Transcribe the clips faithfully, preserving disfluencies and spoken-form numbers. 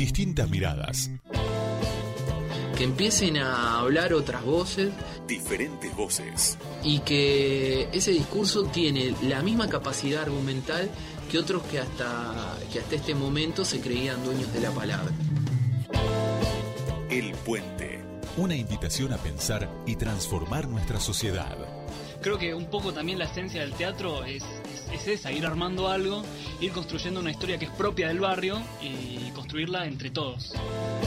Distintas miradas. Que empiecen a hablar otras voces. Diferentes voces. Y que ese discurso tiene la misma capacidad argumental que otros que hasta, que hasta este momento se creían dueños de la palabra. El Puente. Una invitación a pensar y transformar nuestra sociedad. Creo que un poco también la esencia del teatro es, es, es esa, ir armando algo, ir construyendo una historia que es propia del barrio y construirla entre todos.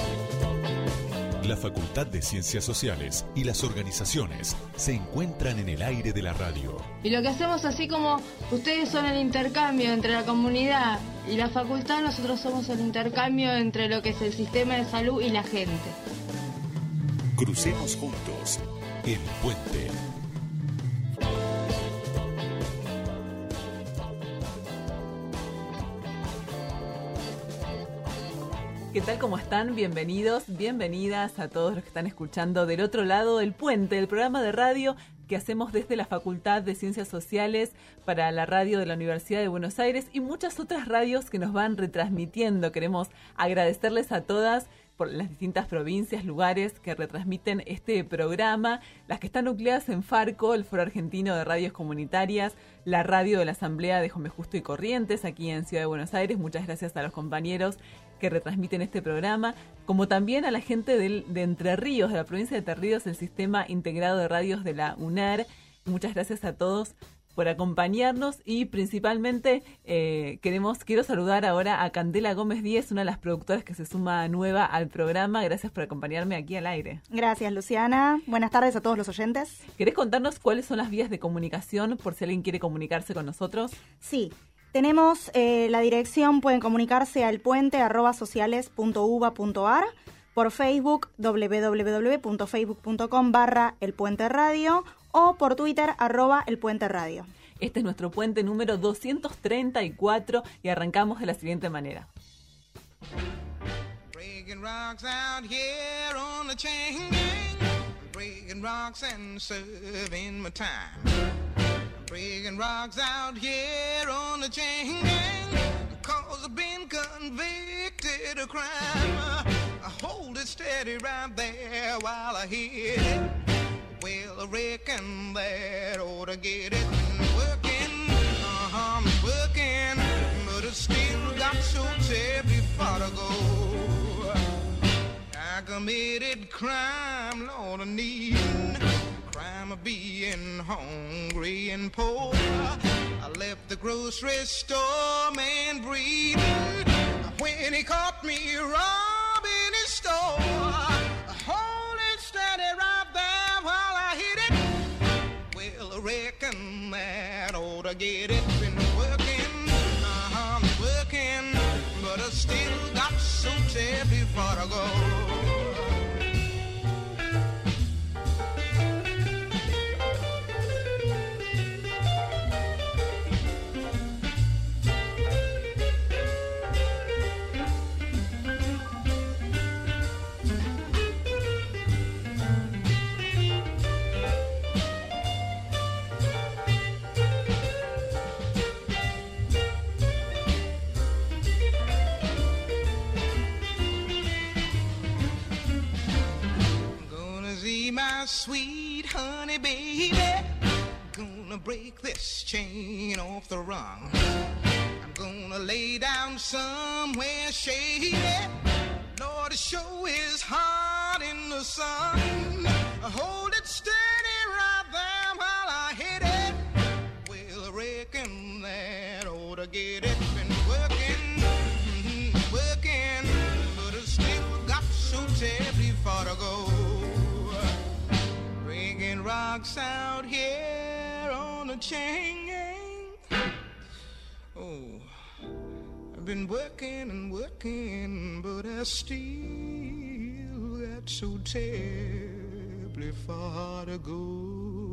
La Facultad de Ciencias Sociales y las organizaciones se encuentran en el aire de la radio. Y lo que hacemos, así como ustedes son el intercambio entre la comunidad y la facultad, nosotros somos el intercambio entre lo que es el sistema de salud y la gente. Crucemos juntos El Puente. ¿Qué tal? ¿Cómo están? Bienvenidos, bienvenidas a todos los que están escuchando del otro lado del puente, el programa de radio que hacemos desde la Facultad de Ciencias Sociales para la radio de la Universidad de Buenos Aires y muchas otras radios que nos van retransmitiendo. Queremos agradecerles a todas por las distintas provincias, lugares que retransmiten este programa, las que están nucleadas en Farco, el Foro Argentino de Radios Comunitarias, la radio de la Asamblea de Juan Justo y Corrientes, aquí en Ciudad de Buenos Aires. Muchas gracias a los compañeros que retransmiten este programa, como también a la gente del, de Entre Ríos, de la provincia de Entre Ríos, el Sistema Integrado de Radios de la UNAR. Muchas gracias a todos por acompañarnos y principalmente eh, queremos quiero saludar ahora a Candela Gómez Díez, una de las productoras que se suma nueva al programa. Gracias por acompañarme aquí al aire. Gracias, Luciana. Buenas tardes a todos los oyentes. ¿Querés contarnos cuáles son las vías de comunicación por si alguien quiere comunicarse con nosotros? Sí. Tenemos eh, la dirección, pueden comunicarse al puente arroba sociales punto uva punto ar, por Facebook www.facebook.com barra el puente radio o por Twitter arroba el puente radio. Este es nuestro puente número doscientos treinta y cuatro y arrancamos de la siguiente manera. Breaking rocks out here on the chain gang, breaking rocks and serving my time. Breaking rocks out here on the chain gang, cause I've been convicted of crime. I hold it steady right there while I hit it. Well, I reckon that ought to get it. Working, uh-huh, I'm working, but I still got so terribly far to go. I committed crime, Lord, I need crime of being hungry and poor. I left the grocery store man breathing when he caught me robbing his store. Hold it steady right there while I hit it. Well, I reckon that ought to get it. Been working, uh-huh, working, but I still got so terribly far to go. My sweet honey baby, gonna break this chain off the rung. I'm gonna lay down somewhere shady. Lord, it sure is hot in the sun. Hold it steady right there while I hit it. Well, I reckon that ought to get it. Been working, mm-hmm, working, but I still got so terribly far to go. Breaking rocks out here on the chain gang. Oh, I've been working and working, but I still got so terribly far to go.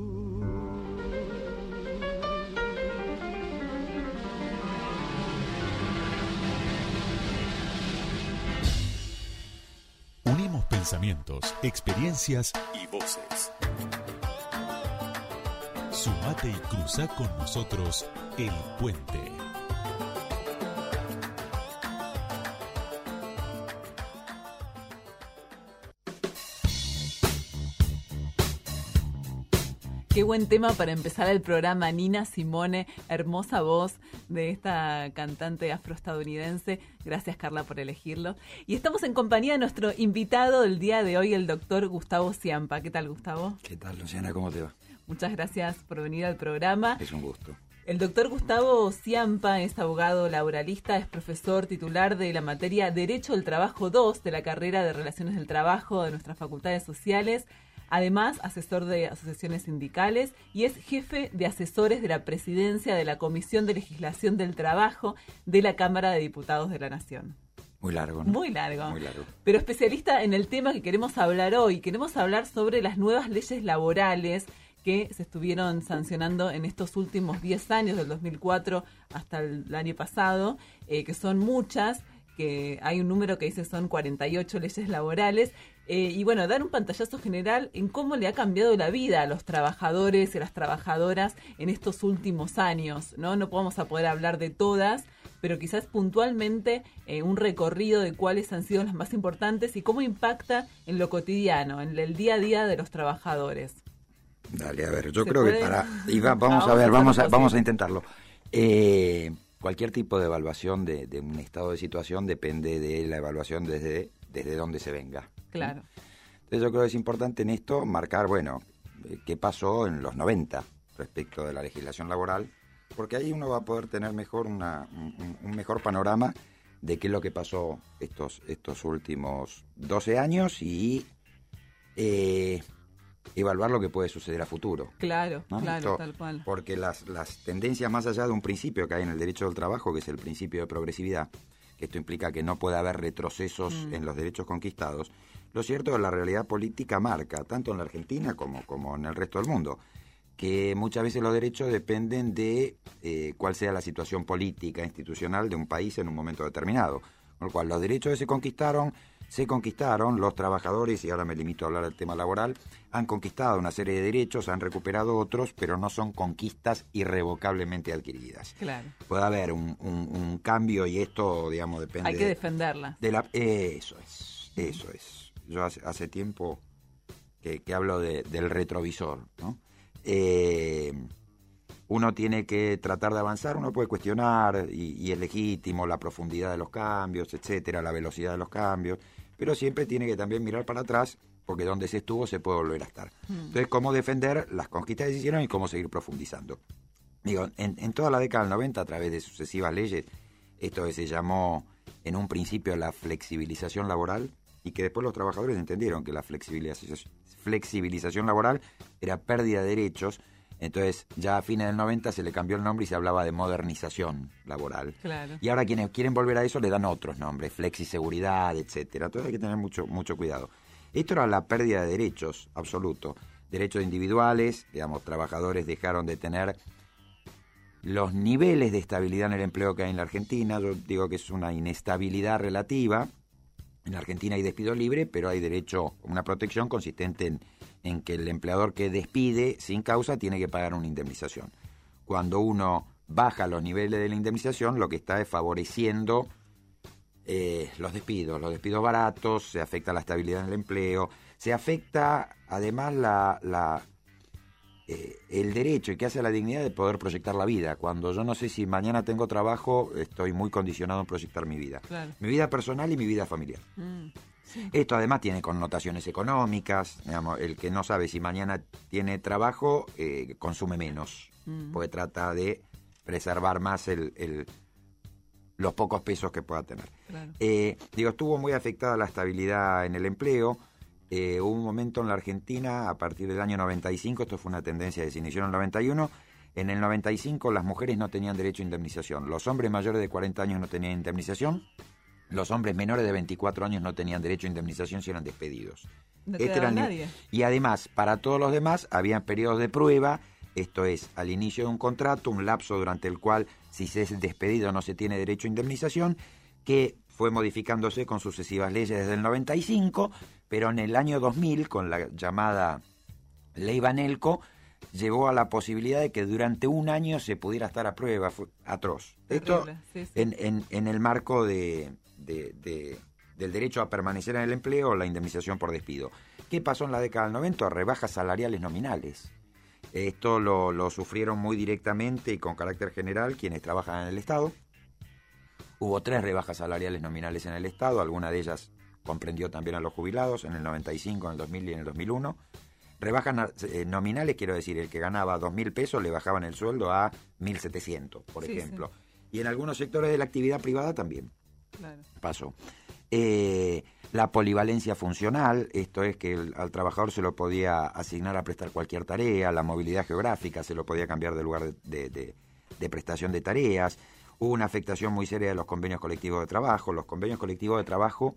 Unimos pensamientos, experiencias y voces. Sumate y cruza con nosotros El Puente. Qué buen tema para empezar el programa, Nina Simone, hermosa voz de esta cantante afroestadounidense. Gracias, Carla, por elegirlo. Y estamos en compañía de nuestro invitado del día de hoy, el doctor Gustavo Ciampa. ¿Qué tal, Gustavo? ¿Qué tal, Luciana? ¿Cómo te va? Muchas gracias por venir al programa. Es un gusto. El doctor Gustavo Ciampa es abogado laboralista, es profesor titular de la materia Derecho del Trabajo dos de la carrera de Relaciones del Trabajo de nuestras facultades sociales. Además, asesor de asociaciones sindicales y es jefe de asesores de la presidencia de la Comisión de Legislación del Trabajo de la Cámara de Diputados de la Nación. Muy largo, ¿no? Muy largo. Muy largo. Pero especialista en el tema que queremos hablar hoy. Queremos hablar sobre las nuevas leyes laborales que se estuvieron sancionando en estos últimos diez años, del dos mil cuatro hasta el año pasado, eh, que son muchas, que hay un número que dice son cuarenta y ocho leyes laborales. Eh, y bueno, dar un pantallazo general en cómo le ha cambiado la vida a los trabajadores y a las trabajadoras en estos últimos años, ¿no? No vamos a poder hablar de todas, pero quizás puntualmente eh, un recorrido de cuáles han sido las más importantes y cómo impacta en lo cotidiano, en el día a día de los trabajadores. Dale, a ver, yo ¿Se creo puede? que para... Y va, vamos Ah, a ver, vamos a, hacer lo vamos a posible. intentarlo. Eh, cualquier tipo de evaluación de, de un estado de situación depende de la evaluación desde, desde donde se venga. Claro. Entonces yo creo que es importante en esto marcar, bueno, eh, qué pasó en los noventa respecto de la legislación laboral, porque ahí uno va a poder tener mejor una, un, un mejor panorama de qué es lo que pasó estos, estos últimos doce años y eh, evaluar lo que puede suceder a futuro. Claro, ¿no? claro, Esto, tal cual. Porque las, las tendencias más allá de un principio que hay en el derecho del trabajo, que es el principio de progresividad, que esto implica que no puede haber retrocesos mm. en los derechos conquistados, lo cierto es que la realidad política marca, tanto en la Argentina como, como en el resto del mundo, que muchas veces los derechos dependen de eh, cuál sea la situación política, institucional de un país en un momento determinado. Con lo cual, los derechos que se conquistaron, se conquistaron, los trabajadores, y ahora me limito a hablar del tema laboral, han conquistado una serie de derechos, han recuperado otros, pero no son conquistas irrevocablemente adquiridas. Claro. Puede haber un, un, un cambio y esto, digamos, depende... Hay que defenderla. De la, eso es, eso es. Yo hace, hace tiempo que, que hablo de, del retrovisor, ¿no? Eh, uno tiene que tratar de avanzar, uno puede cuestionar y, y es legítimo la profundidad de los cambios, etcétera, la velocidad de los cambios, pero siempre tiene que también mirar para atrás porque donde se estuvo se puede volver a estar. Mm. Entonces, cómo defender las conquistas que se hicieron y cómo seguir profundizando. Digo, en, en toda la década del noventa, a través de sucesivas leyes, esto que se llamó en un principio la flexibilización laboral, y que después los trabajadores entendieron que la flexibilización, flexibilización laboral era pérdida de derechos. Entonces ya a fines del noventa se le cambió el nombre y se hablaba de modernización laboral. Claro. Y ahora quienes quieren volver a eso le dan otros nombres, flexiseguridad, etcétera. Entonces hay que tener mucho, mucho cuidado. Esto era la pérdida de derechos, absoluto. Derechos individuales, digamos, trabajadores dejaron de tener los niveles de estabilidad en el empleo que hay en la Argentina. Yo digo que es una inestabilidad relativa. En la Argentina hay despido libre, pero hay derecho a una protección consistente en, en que el empleador que despide sin causa tiene que pagar una indemnización. Cuando uno baja los niveles de la indemnización, lo que está es favoreciendo eh, los despidos, los despidos baratos, se afecta la estabilidad en el empleo, se afecta además la, la, eh, el derecho y que hace la dignidad de poder proyectar la vida. Cuando yo no sé si mañana tengo trabajo, estoy muy condicionado en proyectar mi vida. Claro. Mi vida personal y mi vida familiar. Mm, sí. Esto además tiene connotaciones económicas. Digamos, el que no sabe si mañana tiene trabajo, eh, consume menos. Mm. Porque trata de preservar más el, el, los pocos pesos que pueda tener. Claro. Eh, digo, estuvo muy afectada la estabilidad en el empleo. Eh, hubo un momento en la Argentina, a partir del año noventa y cinco, esto fue una tendencia que se inició en el noventa y uno, en el noventa y cinco las mujeres no tenían derecho a indemnización, los hombres mayores de cuarenta años no tenían indemnización, los hombres menores de veinticuatro años no tenían derecho a indemnización si eran despedidos. No este quedaba era el... nadie. Y además, para todos los demás, había periodos de prueba, esto es, al inicio de un contrato, un lapso durante el cual, si se es despedido, no se tiene derecho a indemnización, que fue modificándose con sucesivas leyes desde el noventa y cinco, pero en el año dos mil, con la llamada Ley Banelco, llevó a la posibilidad de que durante un año se pudiera estar a prueba. Fue atroz. Esto sí, sí. En, en, en el marco de, de, de, del derecho a permanecer en el empleo o la indemnización por despido. ¿Qué pasó en la década del noventa? Rebajas salariales nominales. Esto lo, lo sufrieron muy directamente y con carácter general quienes trabajan en el Estado. Hubo tres rebajas salariales nominales en el Estado, alguna de ellas comprendió también a los jubilados en el noventa y cinco, en el dos mil y en el dos mil uno. Rebajas eh, nominales, quiero decir, el que ganaba dos mil pesos le bajaban el sueldo a mil setecientos, por sí, ejemplo. Sí. Y en algunos sectores de la actividad privada también claro. pasó. Eh, la polivalencia funcional, esto es que el, al trabajador se lo podía asignar a prestar cualquier tarea, la movilidad geográfica se lo podía cambiar de lugar de, de, de, de prestación de tareas. Hubo una afectación muy seria de los convenios colectivos de trabajo. Los convenios colectivos de trabajo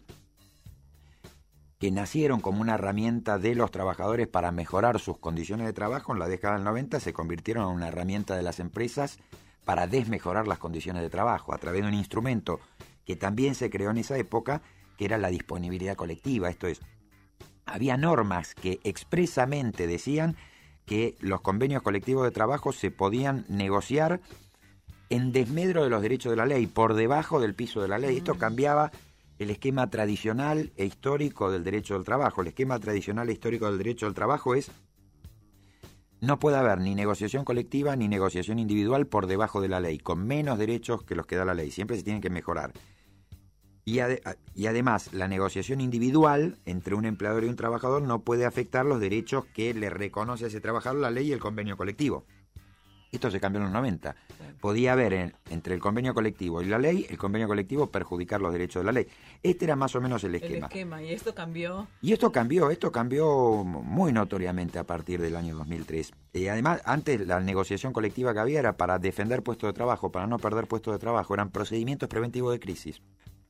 que nacieron como una herramienta de los trabajadores para mejorar sus condiciones de trabajo en la década del noventa se convirtieron en una herramienta de las empresas para desmejorar las condiciones de trabajo a través de un instrumento que también se creó en esa época, que era la disponibilidad colectiva. Esto es, había normas que expresamente decían que los convenios colectivos de trabajo se podían negociar en desmedro de los derechos de la ley, por debajo del piso de la ley. Esto cambiaba el esquema tradicional e histórico del derecho del trabajo. El esquema tradicional e histórico del derecho del trabajo es: no puede haber ni negociación colectiva ni negociación individual por debajo de la ley, con menos derechos que los que da la ley. Siempre se tienen que mejorar. Y, ade- y además, la negociación individual entre un empleador y un trabajador no puede afectar los derechos que le reconoce a ese trabajador la ley y el convenio colectivo. Esto se cambió en los noventa. Podía haber en, entre el convenio colectivo y la ley, el convenio colectivo perjudicar los derechos de la ley. Este era más o menos el esquema. El esquema, y esto cambió. Y esto cambió, esto cambió muy notoriamente a partir del año dos mil tres. Y además, antes la negociación colectiva que había era para defender puestos de trabajo, para no perder puestos de trabajo, eran procedimientos preventivos de crisis.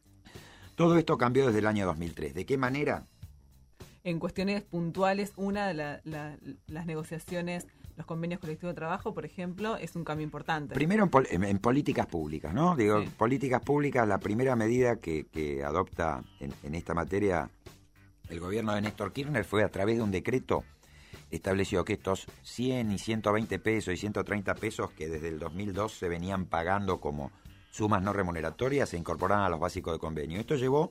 Todo esto cambió desde el año dos mil tres. ¿De qué manera? En cuestiones puntuales, una de la, la, las negociaciones, los convenios colectivos de trabajo, por ejemplo, es un cambio importante. Primero en, pol- en, en políticas públicas, ¿no? Digo, sí. políticas públicas, la primera medida que, que adopta en, en esta materia el gobierno de Néstor Kirchner fue a través de un decreto, estableció que estos cien y ciento veinte pesos y ciento treinta pesos que desde el dos mil dos se venían pagando como sumas no remuneratorias se incorporaran a los básicos de convenio. Esto llevó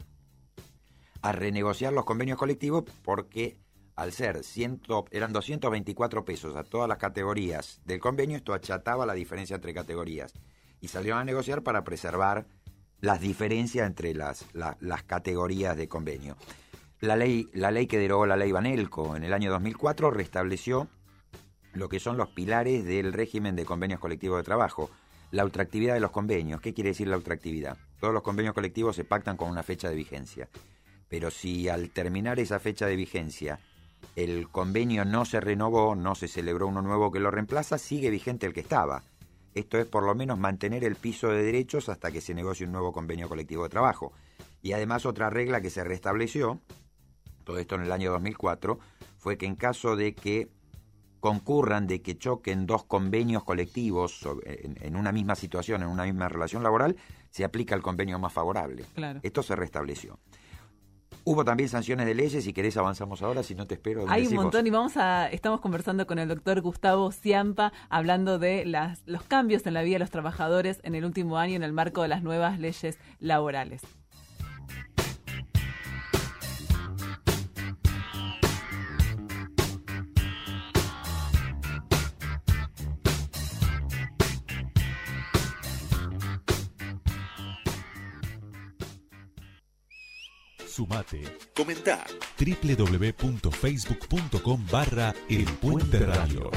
a renegociar los convenios colectivos porque al ser ciento, eran doscientos veinticuatro pesos a todas las categorías del convenio, esto achataba la diferencia entre categorías y salieron a negociar para preservar las diferencias entre las, la, las categorías de convenio. La ley, la ley que derogó la ley Banelco en el año dos mil cuatro restableció lo que son los pilares del régimen de convenios colectivos de trabajo. La ultraactividad de los convenios. ¿Qué quiere decir la ultraactividad? Todos los convenios colectivos se pactan con una fecha de vigencia. Pero si al terminar esa fecha de vigencia el convenio no se renovó, no se celebró uno nuevo que lo reemplaza, sigue vigente el que estaba. Esto es por lo menos mantener el piso de derechos hasta que se negocie un nuevo convenio colectivo de trabajo. Y además otra regla que se restableció, todo esto en el año dos mil cuatro, fue que en caso de que concurran, de que choquen dos convenios colectivos en, en una misma situación, en una misma relación laboral, se aplica el convenio más favorable. Claro. Esto se restableció. Hubo también sanciones de leyes, si querés avanzamos ahora, si no te espero. Hay un montón vos. Y vamos a, estamos conversando con el doctor Gustavo Ciampa, hablando de las, los cambios en la vida de los trabajadores en el último año en el marco de las nuevas leyes laborales. Sumate. Comentá. doble u doble u doble u punto facebook punto com barra El Puente Radio.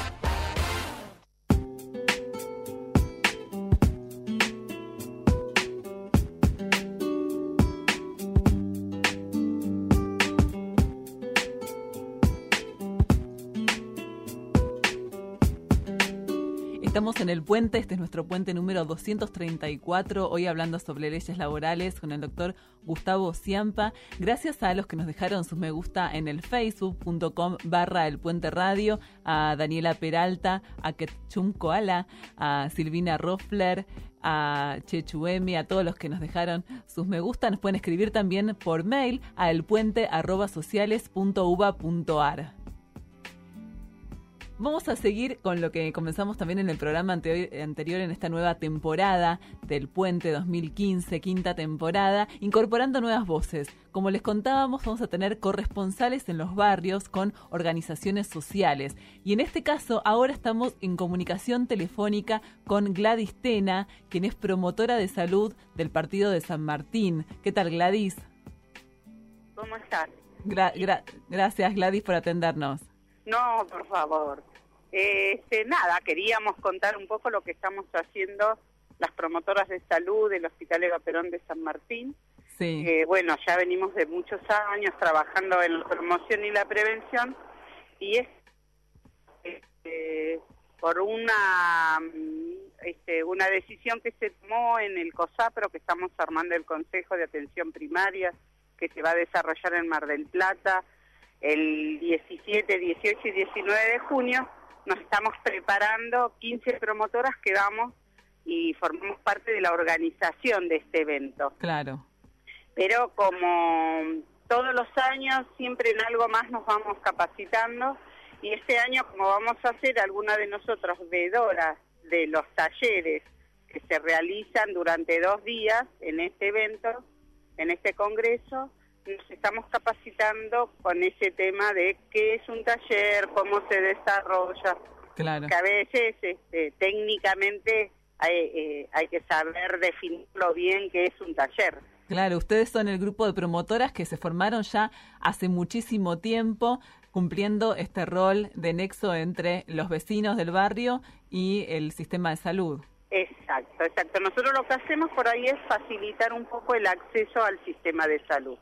Estamos en El Puente, este es nuestro puente número doscientos treinta y cuatro, hoy hablando sobre leyes laborales con el doctor Gustavo Ciampa. Gracias a los que nos dejaron sus me gusta en el facebook punto com barra El Puente Radio, a Daniela Peralta, a Ketchum Koala, a Silvina Roffler, a Chechuemi, a todos los que nos dejaron sus me gusta. Nos pueden escribir también por mail a elpuente arroba sociales punto uva punto ar. Vamos a seguir con lo que comenzamos también en el programa ante- anterior, en esta nueva temporada del Puente dos mil quince, quinta temporada, incorporando nuevas voces. Como les contábamos, vamos a tener corresponsales en los barrios con organizaciones sociales. Y en este caso, ahora estamos en comunicación telefónica con Gladys Tena, quien es promotora de salud del partido de San Martín. ¿Qué tal, Gladys? ¿Cómo estás? Gra- gra- gracias, Gladys, por atendernos. No, por favor. Este, nada, queríamos contar un poco lo que estamos haciendo las promotoras de salud del Hospital Eva Perón de San Martín. Sí. Eh, bueno, ya venimos de muchos años trabajando en la promoción y la prevención, y es este, por una este, una decisión que se tomó en el COSAPRO, que estamos armando el Consejo de Atención Primaria, que se va a desarrollar en Mar del Plata el diecisiete, dieciocho y diecinueve de junio. Nos estamos preparando quince promotoras que vamos y formamos parte de la organización de este evento. Claro. Pero como todos los años, siempre en algo más nos vamos capacitando, y este año, como vamos a ser alguna de nosotros veedoras de los talleres que se realizan durante dos días en este evento, en este congreso, nos estamos capacitando con ese tema de qué es un taller, cómo se desarrolla. Claro. Que a veces este, técnicamente hay, eh, hay que saber definirlo bien qué es un taller. Claro, ustedes son el grupo de promotoras que se formaron ya hace muchísimo tiempo, cumpliendo este rol de nexo entre los vecinos del barrio y el sistema de salud. Exacto, exacto. Nosotros lo que hacemos por ahí es facilitar un poco el acceso al sistema de salud,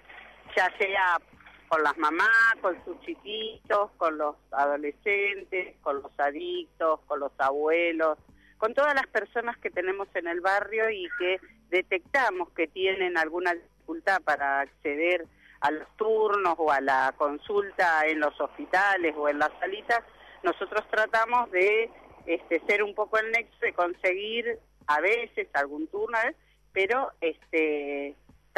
ya sea con las mamás, con sus chiquitos, con los adolescentes, con los adictos, con los abuelos, con todas las personas que tenemos en el barrio y que detectamos que tienen alguna dificultad para acceder a los turnos o a la consulta en los hospitales o en las salitas. Nosotros tratamos de este, ser un poco el nexo de conseguir a veces algún turno, ¿eh? pero este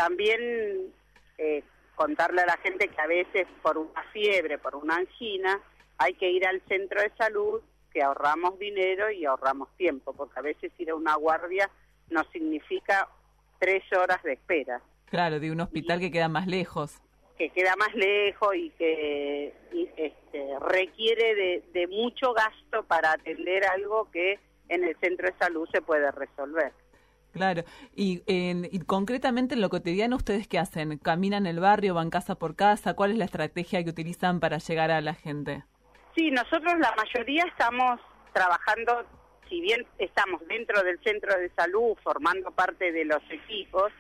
también eh, contarle a la gente que a veces por una fiebre, por una angina, hay que ir al centro de salud, que ahorramos dinero y ahorramos tiempo, porque a veces ir a una guardia nos significa tres horas de espera. Claro, de un hospital y, que queda más lejos. Que queda más lejos y que y, este, requiere de, de mucho gasto para atender algo que en el centro de salud se puede resolver. Claro, y, en, y concretamente en lo cotidiano, ¿ustedes qué hacen? ¿Caminan el barrio, van casa por casa? ¿Cuál es la estrategia que utilizan para llegar a la gente? Sí, nosotros la mayoría estamos trabajando, si bien estamos dentro del centro de salud, formando parte de los equipos,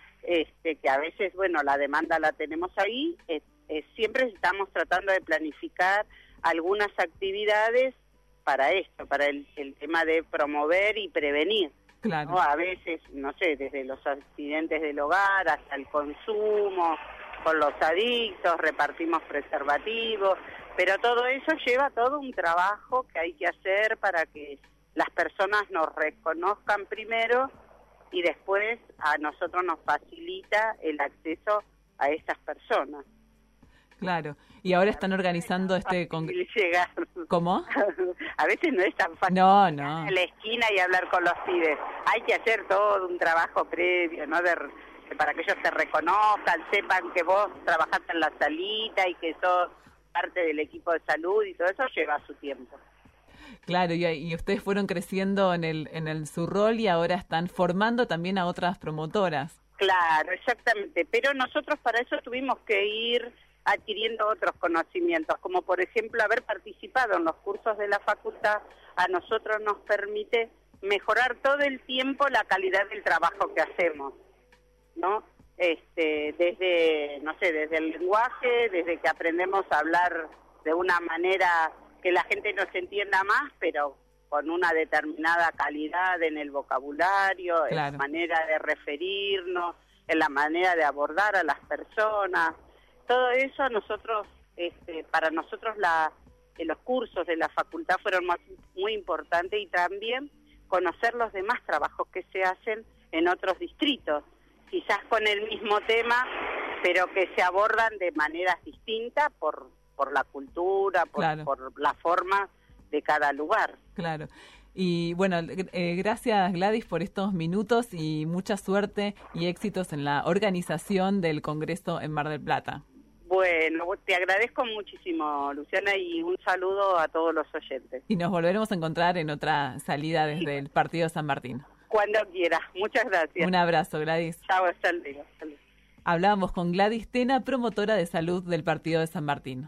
este, que a veces, bueno, la demanda la tenemos ahí, eh, eh, siempre estamos tratando de planificar algunas actividades para esto, para el, el tema de promover y prevenir. Claro. ¿No? A veces, no sé, desde los accidentes del hogar hasta el consumo, con los adictos, repartimos preservativos, pero todo eso lleva todo un trabajo que hay que hacer para que las personas nos reconozcan primero y después a nosotros nos facilita el acceso a estas personas. Claro, y ahora están organizando este congreso. Llegar. ¿Cómo? A veces no es tan fácil no, llegar no. a la esquina y hablar con los pibes. Hay que hacer todo un trabajo previo, ¿no? De, de, para que ellos te reconozcan, sepan que vos trabajaste en la salita y que sos parte del equipo de salud, y todo eso lleva su tiempo. Claro, y, y ustedes fueron creciendo en el en el su rol y ahora están formando también a otras promotoras. Claro, exactamente, pero nosotros para eso tuvimos que ir adquiriendo otros conocimientos, como por ejemplo haber participado en los cursos de la facultad, a nosotros nos permite mejorar todo el tiempo la calidad del trabajo que hacemos, ¿no? Este, desde, no sé, desde el lenguaje, desde que aprendemos a hablar de una manera que la gente nos entienda más, pero con una determinada calidad en el vocabulario, claro, en la manera de referirnos, en la manera de abordar a las personas. Todo eso nosotros, este, para nosotros la, eh, los cursos de la facultad fueron más, muy importantes, y también conocer los demás trabajos que se hacen en otros distritos, quizás con el mismo tema, pero que se abordan de maneras distintas por, por la cultura, por, claro. por la forma de cada lugar. Claro. Y bueno, eh, gracias Gladys por estos minutos y mucha suerte y éxitos en la organización del Congreso en Mar del Plata. Bueno, te agradezco muchísimo, Luciana, y un saludo a todos los oyentes. Y nos volveremos a encontrar en otra salida desde sí. el Partido San Martín. Cuando quieras. Muchas gracias. Un abrazo, Gladys. Chao, hasta luego. Hasta luego. Hablábamos con Gladys Tena, promotora de salud del Partido de San Martín.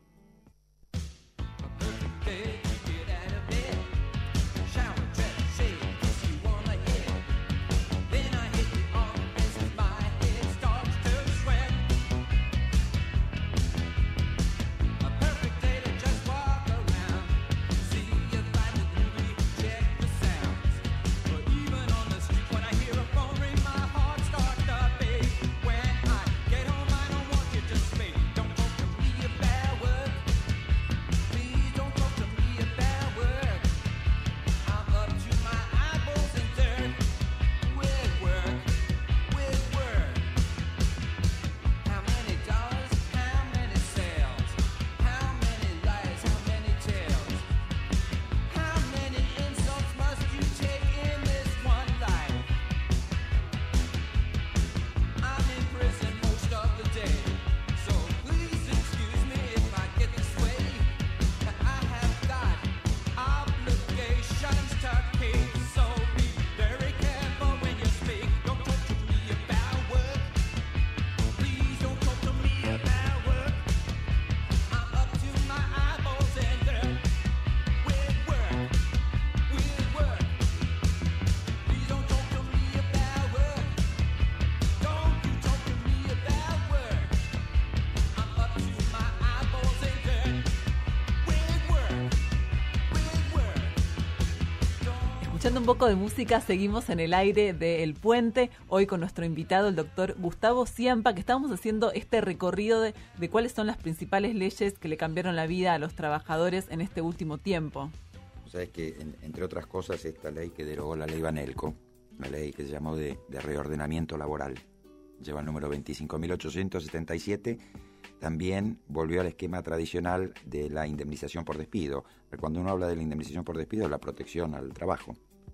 Escuchando un poco de música, seguimos en el aire de El Puente, hoy con nuestro invitado, el doctor Gustavo Ciampa, que estamos haciendo este recorrido de, de cuáles son las principales leyes que le cambiaron la vida a los trabajadores en este último tiempo. Sabes que, en, entre otras cosas, esta ley que derogó la ley Banelco, una ley que se llamó de, de reordenamiento laboral, lleva el número veinticinco mil ochocientos setenta y siete, también volvió al esquema tradicional de la indemnización por despido. Cuando uno habla de la indemnización por despido, es la protección al trabajo.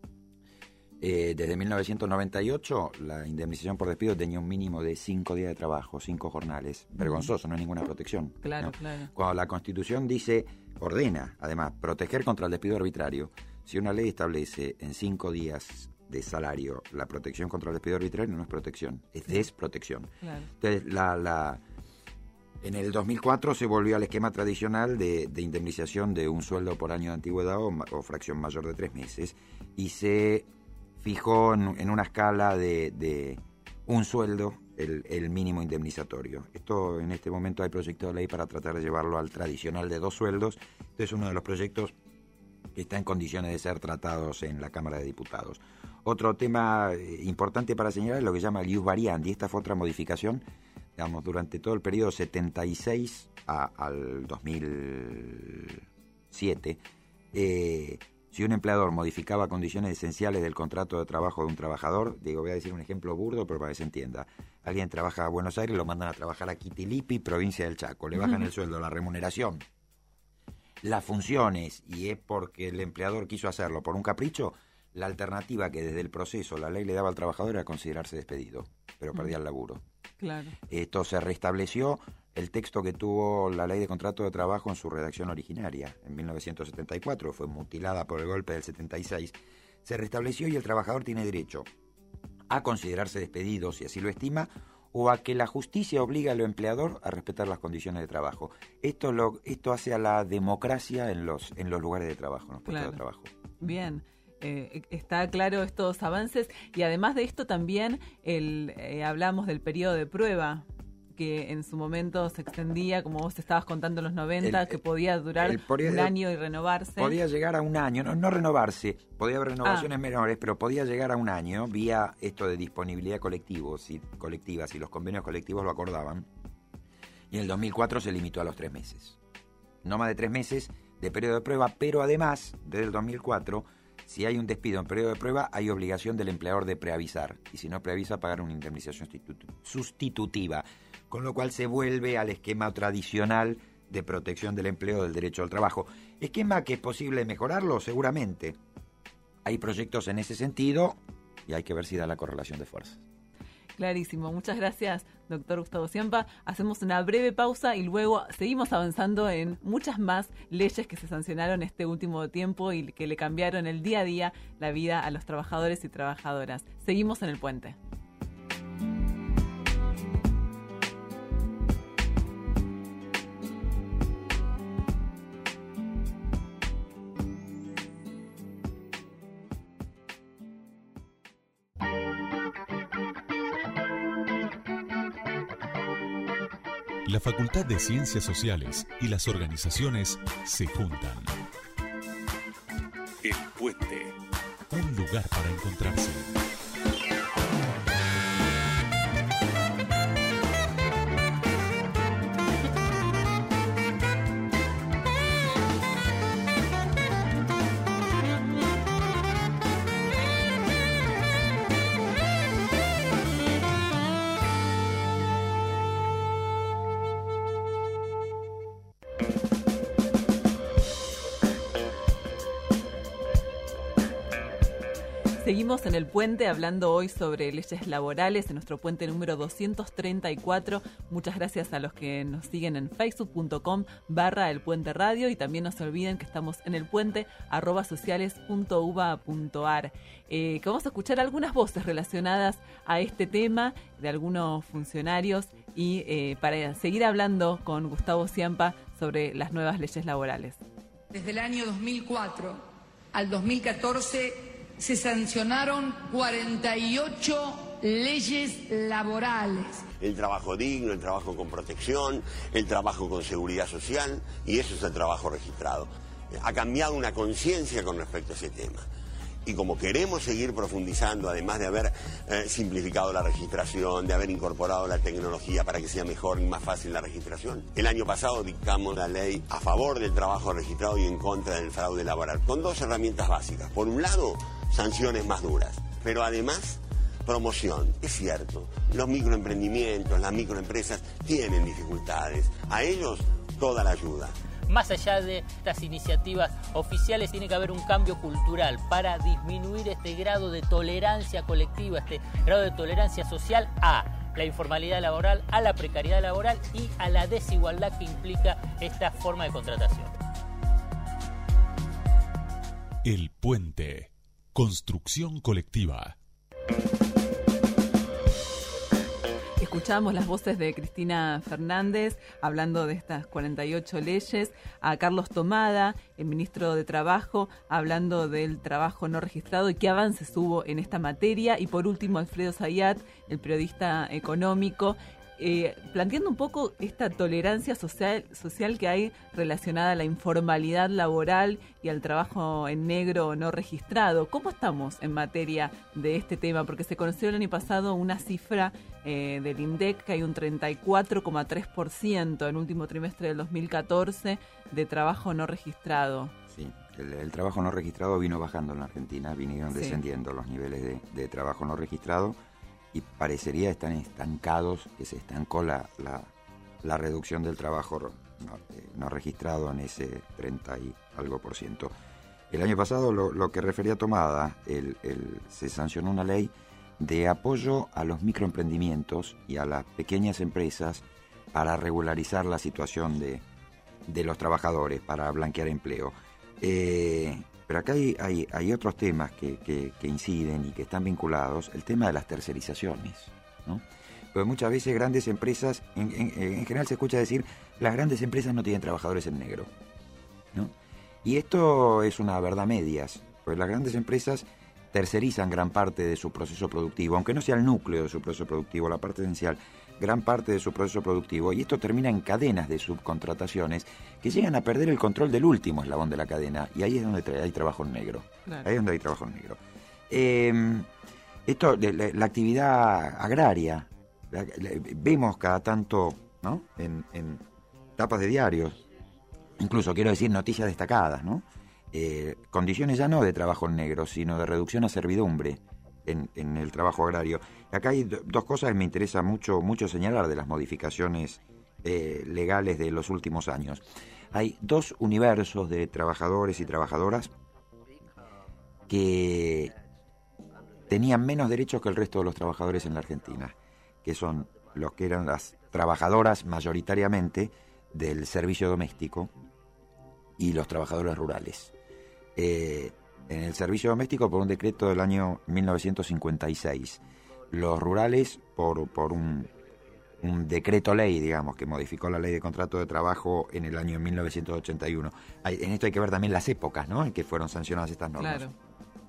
Eh, desde mil novecientos noventa y ocho, la indemnización por despido tenía un mínimo de cinco días de trabajo, cinco jornales. Vergonzoso, no hay ninguna protección. Claro, ¿no? claro. Cuando la Constitución dice, ordena, además, proteger contra el despido arbitrario, si una ley establece en cinco días de salario la protección contra el despido arbitrario, no es protección, es desprotección. Claro. Entonces, la... la En el dos mil cuatro se volvió al esquema tradicional de, de indemnización de un sueldo por año de antigüedad o, o fracción mayor de tres meses y se fijó en, en una escala de, de un sueldo el, el mínimo indemnizatorio. Esto en este momento hay proyecto de ley para tratar de llevarlo al tradicional de dos sueldos. Este es uno de los proyectos que está en condiciones de ser tratados en la Cámara de Diputados. Otro tema importante para señalar es lo que se llama el ius variandi. Esta fue otra modificación. Digamos, durante todo el periodo setenta y seis a, al dos mil siete, eh, si un empleador modificaba condiciones esenciales del contrato de trabajo de un trabajador, digo, voy a decir un ejemplo burdo, pero para que se entienda. Alguien trabaja a Buenos Aires, lo mandan a trabajar a Quitilipi, provincia del Chaco, le bajan el sueldo, la remuneración, las funciones, y es porque el empleador quiso hacerlo por un capricho. La alternativa que desde el proceso la ley le daba al trabajador era considerarse despedido, pero perdía el laburo. Claro. Esto se restableció el texto que tuvo la ley de contrato de trabajo en su redacción originaria, en mil novecientos setenta y cuatro, fue mutilada por el golpe del setenta y seis, se restableció y el trabajador tiene derecho a considerarse despedido, si así lo estima, o a que la justicia obligue al empleador a respetar las condiciones de trabajo. Esto lo esto hace a la democracia en los en los lugares de trabajo, en los puestos Claro. de trabajo. Bien. Eh, está claro estos avances y además de esto también el, eh, hablamos del periodo de prueba que en su momento se extendía, como vos estabas contando en los noventa, El- que podía durar el podía- un año y renovarse. Podía llegar a un año, no, no renovarse, podía haber renovaciones menores, pero podía llegar a un año vía esto de disponibilidad colectivo, si, colectiva, si los convenios colectivos lo acordaban. Y en el dos mil cuatro se limitó a los tres meses. No más de tres meses de periodo de prueba, pero además, desde el dos mil cuatro, si hay un despido en periodo de prueba, hay obligación del empleador de preavisar. Y si no preavisa, pagar una indemnización sustitu- sustitutiva. Con lo cual se vuelve al esquema tradicional de protección del empleo, del derecho al trabajo. Esquema que es posible mejorarlo, seguramente. Hay proyectos en ese sentido y hay que ver si da la correlación de fuerzas. Clarísimo. Muchas gracias, doctor Gustavo Ciampa. Hacemos una breve pausa y luego seguimos avanzando en muchas más leyes que se sancionaron este último tiempo y que le cambiaron el día a día la vida a los trabajadores y trabajadoras. Seguimos en El Puente. La Facultad de Ciencias Sociales y las organizaciones se juntan. El Puente, un lugar para encontrarse. Seguimos en El Puente hablando hoy sobre leyes laborales en nuestro puente número doscientos treinta y cuatro. Muchas gracias a los que nos siguen en facebook.com barra El Puente Radio y también no se olviden que estamos en el puente arroba sociales punto uva punto ar. Eh, que vamos a escuchar algunas voces relacionadas a este tema de algunos funcionarios y eh, para seguir hablando con Gustavo Ciampa sobre las nuevas leyes laborales. Desde el año dos mil cuatro al dos mil catorce se sancionaron cuarenta y ocho leyes laborales. El trabajo digno, el trabajo con protección, el trabajo con seguridad social, y eso es el trabajo registrado. Ha cambiado una conciencia con respecto a ese tema. Y como queremos seguir profundizando, además de haber eh, simplificado la registración, de haber incorporado la tecnología para que sea mejor y más fácil la registración, el año pasado dictamos la ley a favor del trabajo registrado y en contra del fraude laboral, con dos herramientas básicas. Por un lado, sanciones más duras, pero además promoción. Es cierto, los microemprendimientos, las microempresas tienen dificultades, a ellos toda la ayuda. Más allá de estas iniciativas oficiales, tiene que haber un cambio cultural para disminuir este grado de tolerancia colectiva, este grado de tolerancia social a la informalidad laboral, a la precariedad laboral y a la desigualdad que implica esta forma de contratación. El Puente. Construcción colectiva. Escuchamos las voces de Cristina Fernández hablando de estas cuarenta y ocho leyes, a Carlos Tomada, el ministro de Trabajo, hablando del trabajo no registrado y qué avances hubo en esta materia, y por último Alfredo Zayat, el periodista económico, eh, planteando un poco esta tolerancia social, social que hay relacionada a la informalidad laboral y al trabajo en negro no registrado. ¿Cómo estamos en materia de este tema? Porque se conoció el año pasado una cifra eh, del INDEC que hay un treinta y cuatro coma tres por ciento en el último trimestre del dos mil catorce de trabajo no registrado. Sí, el, el trabajo no registrado vino bajando en la Argentina, vinieron Sí. descendiendo los niveles de, de trabajo no registrado y parecería estar estancados, que se estancó la, la, la reducción del trabajo no, eh, no registrado en ese treinta y algo por ciento. El año pasado, lo, lo que refería a Tomada, el, el, se sancionó una ley de apoyo a los microemprendimientos y a las pequeñas empresas para regularizar la situación de, de los trabajadores, para blanquear empleo. Eh, pero acá hay, hay, hay otros temas que, que, que inciden y que están vinculados, el tema de las tercerizaciones, ¿no? Porque muchas veces grandes empresas, en, en, en general se escucha decir, las grandes empresas no tienen trabajadores en negro, ¿no? Y esto es una verdad a medias, porque las grandes empresas tercerizan gran parte de su proceso productivo, aunque no sea el núcleo de su proceso productivo, la parte esencial, gran parte de su proceso productivo, y esto termina en cadenas de subcontrataciones que llegan a perder el control del último eslabón de la cadena, y ahí es donde tra- hay trabajo en negro. Claro. Ahí es donde hay trabajo en negro. Eh, esto, la, la actividad agraria, la, la, vemos cada tanto, ¿no?, en, en tapas de diarios, incluso quiero decir noticias destacadas, ¿no? Eh, condiciones ya no de trabajo en negro, sino de reducción a servidumbre en, en el trabajo agrario. Acá hay do, dos cosas que me interesa mucho, mucho señalar de las modificaciones eh, legales de los últimos años. Hay dos universos de trabajadores y trabajadoras que tenían menos derechos que el resto de los trabajadores en la Argentina, que son los que eran las trabajadoras mayoritariamente del servicio doméstico y los trabajadores rurales. Eh, en el servicio doméstico por un decreto del año mil novecientos cincuenta y seis, los rurales por, por un, un decreto ley, digamos, que modificó la ley de contrato de trabajo en el año mil novecientos ochenta y uno. Hay, en esto hay que ver también las épocas, ¿no?, en que fueron sancionadas estas normas. Claro.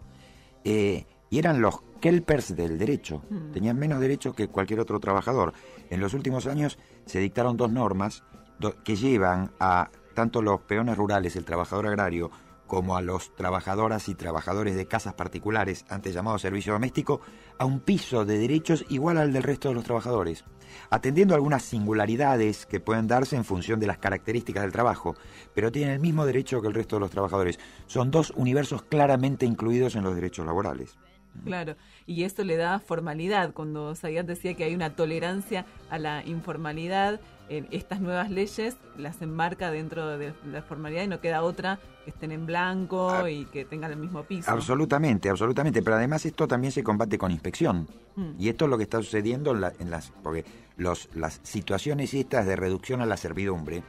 Eh, y eran los kelpers del derecho, mm. tenían menos derechos que cualquier otro trabajador. En los últimos años se dictaron dos normas do, que llevan a tanto los peones rurales, el trabajador agrario, como a los trabajadoras y trabajadores de casas particulares, antes llamado servicio doméstico, a un piso de derechos igual al del resto de los trabajadores, atendiendo a algunas singularidades que pueden darse en función de las características del trabajo, pero tienen el mismo derecho que el resto de los trabajadores. Son dos universos claramente incluidos en los derechos laborales. Claro, y esto le da formalidad. Cuando Saguiat decía que hay una tolerancia a la informalidad, en estas nuevas leyes las enmarca dentro de la formalidad y no queda otra que estén en blanco ah, y que tengan el mismo piso. Absolutamente, absolutamente, pero además esto también se combate con inspección. Mm. Y esto es lo que está sucediendo en, la, en las porque los, las situaciones estas de reducción a la servidumbre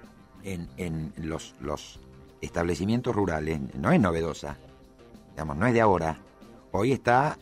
en, en los, los establecimientos rurales no es novedosa, digamos, no es de ahora. Hoy está,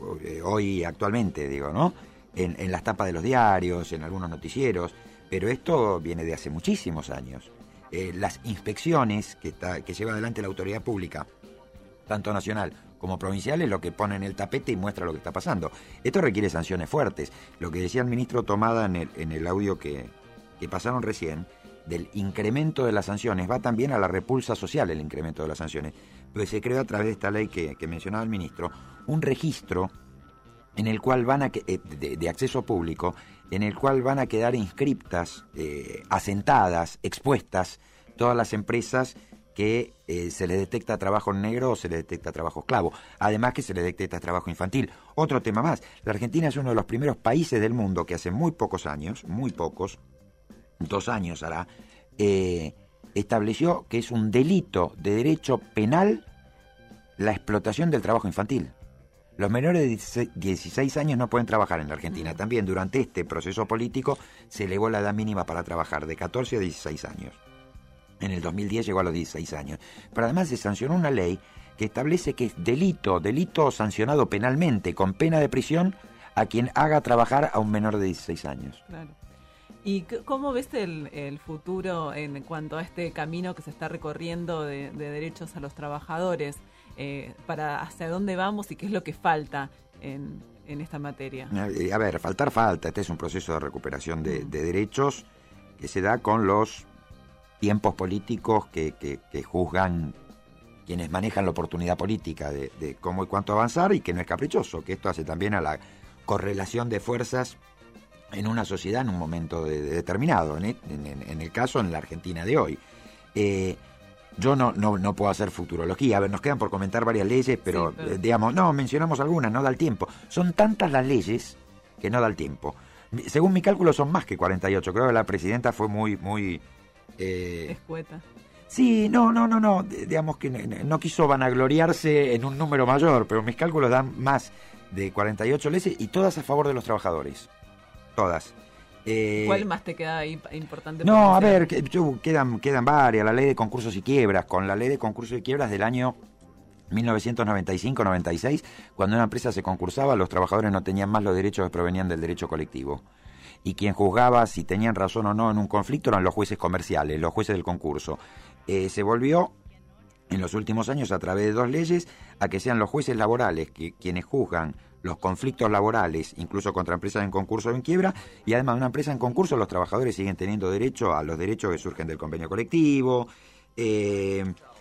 hoy actualmente, digo, ¿no?, en, en las tapas de los diarios, en algunos noticieros, pero esto viene de hace muchísimos años. Eh, las inspecciones que, está, que lleva adelante la autoridad pública, tanto nacional como provincial, es lo que pone en el tapete y muestra lo que está pasando. Esto requiere sanciones fuertes. Lo que decía el ministro Tomada en el, en el audio que, que pasaron recién, del incremento de las sanciones, va también a la repulsa social el incremento de las sanciones. Pues se creó a través de esta ley que, que mencionaba el ministro, un registro en el cual van a de, de acceso público, en el cual van a quedar inscriptas, eh, asentadas, expuestas todas las empresas que eh, se les detecta trabajo negro o se les detecta trabajo esclavo. Además que se les detecta trabajo infantil. Otro tema más, la Argentina es uno de los primeros países del mundo que hace muy pocos años, muy pocos, dos años hará, eh, estableció que es un delito de derecho penal la explotación del trabajo infantil. Los menores de dieciséis años no pueden trabajar en la Argentina. También durante este proceso político se elevó la edad mínima para trabajar de catorce a dieciséis años. En el dos mil diez llegó a los dieciséis años. Pero además se sancionó una ley que establece que es delito, delito sancionado penalmente, con pena de prisión, a quien haga trabajar a un menor de dieciséis años. Claro. ¿Y cómo ves el, el futuro en cuanto a este camino que se está recorriendo de, de derechos a los trabajadores? Eh, para hacia dónde vamos y qué es lo que falta en, en esta materia. A ver, faltar falta. Este es un proceso de recuperación de, de derechos que se da con los tiempos políticos que, que, que juzgan quienes manejan la oportunidad política de, de cómo y cuánto avanzar, y que no es caprichoso, que esto hace también a la correlación de fuerzas en una sociedad en un momento de, de determinado, en, en, en el caso en la Argentina de hoy. Eh, Yo no, no, no puedo hacer futurología. A ver, nos quedan por comentar varias leyes, pero, sí, pero... Eh, digamos, no, mencionamos algunas, no da el tiempo. Son tantas las leyes que no da el tiempo. Según mi cálculo son más que cuarenta y ocho. Creo que la presidenta fue muy, muy... Eh... escueta. Sí, no, no, no, no. Digamos que no quiso vanagloriarse en un número mayor, pero mis cálculos dan más de cuarenta y ocho leyes y todas a favor de los trabajadores. Todas. Eh, ¿Cuál más te queda ahí importante? No, a ver, que, yo, quedan, quedan varias. La ley de concursos y quiebras. Con la ley de concursos y quiebras del año mil novecientos noventa y cinco noventa y seis, cuando una empresa se concursaba, los trabajadores no tenían más los derechos que provenían del derecho colectivo. Y quien juzgaba si tenían razón o no en un conflicto eran los jueces comerciales, los jueces del concurso. Eh, se volvió en los últimos años, a través de dos leyes, a que sean los jueces laborales que, quienes juzgan los conflictos laborales, incluso contra empresas en concurso o en quiebra, y además de una empresa en concurso, los trabajadores siguen teniendo derecho a los derechos que surgen del convenio colectivo. Eh,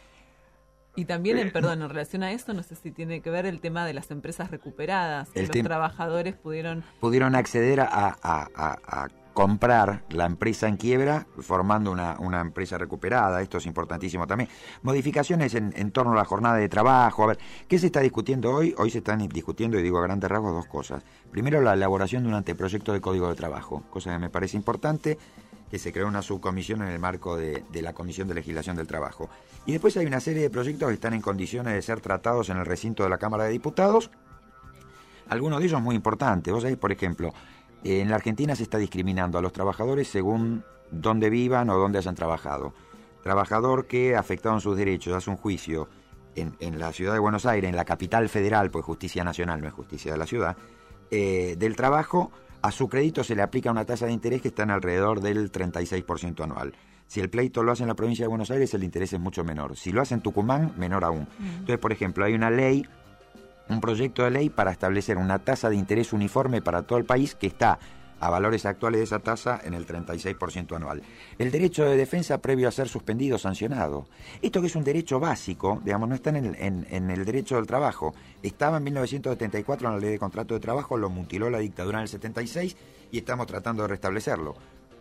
y también, eh, perdón, en relación a esto, no sé si tiene que ver el tema de las empresas recuperadas. Los tem- trabajadores pudieron... Pudieron acceder a, a, a, a comprar la empresa en quiebra formando una, una empresa recuperada. Esto es importantísimo también. Modificaciones en, en torno a la jornada de trabajo. A ver, ¿qué se está discutiendo hoy? Hoy se están discutiendo, y digo a grandes rasgos, dos cosas. Primero, la elaboración de un anteproyecto de Código de Trabajo, cosa que me parece importante. que se creó una subcomisión en el marco de, de la Comisión de Legislación del Trabajo. Y después hay una serie de proyectos que están en condiciones de ser tratados en el recinto de la Cámara de Diputados, algunos de ellos muy importantes. Vos sabés, por ejemplo, en la Argentina se está discriminando a los trabajadores según dónde vivan o dónde hayan trabajado. Trabajador que, afectado en sus derechos, hace un juicio en, en la ciudad de Buenos Aires, en la capital federal, pues justicia nacional, no es justicia de la ciudad, eh, del trabajo, a su crédito se le aplica una tasa de interés que está en alrededor del treinta y seis por ciento anual. Si el pleito lo hace en la provincia de Buenos Aires, el interés es mucho menor. Si lo hace en Tucumán, menor aún. Mm. Entonces, por ejemplo, hay una ley, un proyecto de ley para establecer una tasa de interés uniforme para todo el país que está a valores actuales de esa tasa en el treinta y seis por ciento anual. El derecho de defensa previo a ser suspendido, sancionado. Esto que es un derecho básico, digamos, no está en el, en, en el derecho del trabajo. Estaba en mil novecientos setenta y cuatro en la ley de contrato de trabajo, lo mutiló la dictadura en el setenta y seis y estamos tratando de restablecerlo.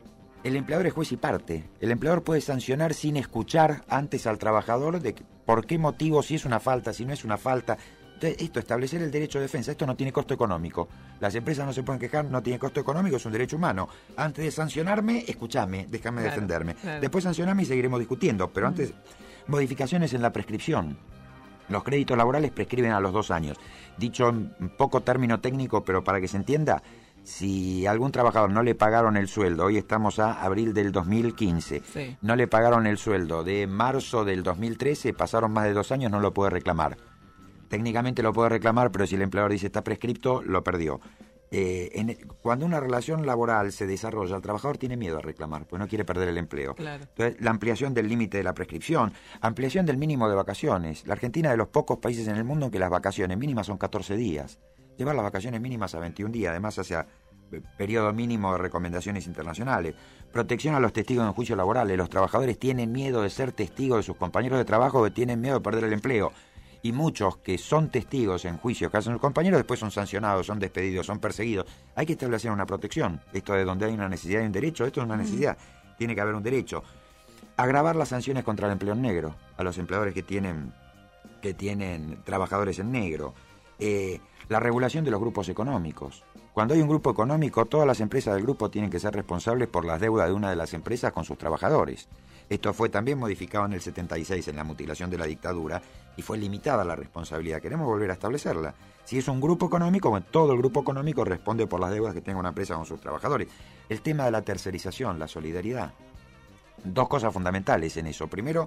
El empleador es juez y parte. El empleador puede sancionar sin escuchar antes al trabajador de por qué motivo, si es una falta, si no es una falta. Entonces, esto, establecer el derecho de defensa, esto no tiene costo económico. Las empresas no se pueden quejar, no tiene costo económico, es un derecho humano. Antes de sancionarme, escúchame, déjame claro, defenderme. Claro. Después sancionarme y seguiremos discutiendo, pero mm. antes, modificaciones en la prescripción. Los créditos laborales prescriben a los dos años. Dicho en poco término técnico, pero para que se entienda, si a algún trabajador no le pagaron el sueldo, hoy estamos a abril del dos mil quince, sí. no le pagaron el sueldo de marzo del dos mil trece, pasaron más de dos años, no lo puede reclamar. Técnicamente lo puede reclamar, pero si el empleador dice está prescripto, lo perdió. Eh, en, cuando una relación laboral se desarrolla, el trabajador tiene miedo a reclamar, pues no quiere perder el empleo. Claro. Entonces, la ampliación del límite de la prescripción, ampliación del mínimo de vacaciones. La Argentina es de los pocos países en el mundo en que las vacaciones mínimas son catorce días. Llevar las vacaciones mínimas a veintiún días, además hacia periodo mínimo de recomendaciones internacionales. Protección a los testigos en juicios laborales. Los trabajadores tienen miedo de ser testigos de sus compañeros de trabajo que tienen miedo de perder el empleo. Y muchos que son testigos en juicios que hacen sus compañeros después son sancionados, son despedidos, son perseguidos. Hay que establecer una protección. Esto de donde hay una necesidad y un derecho, esto es una necesidad. Mm. Tiene que haber un derecho. Agravar las sanciones contra el empleo en negro, a los empleadores que tienen, que tienen trabajadores en negro. Eh, la regulación de los grupos económicos. Cuando hay un grupo económico, todas las empresas del grupo tienen que ser responsables por las deudas de una de las empresas con sus trabajadores. Esto fue también modificado en el setenta y seis en la mutilación de la dictadura y fue limitada la responsabilidad. Queremos volver a establecerla. Si es un grupo económico, bueno, todo el grupo económico responde por las deudas que tenga una empresa con sus trabajadores. El tema de la tercerización, la solidaridad. Dos cosas fundamentales en eso. Primero,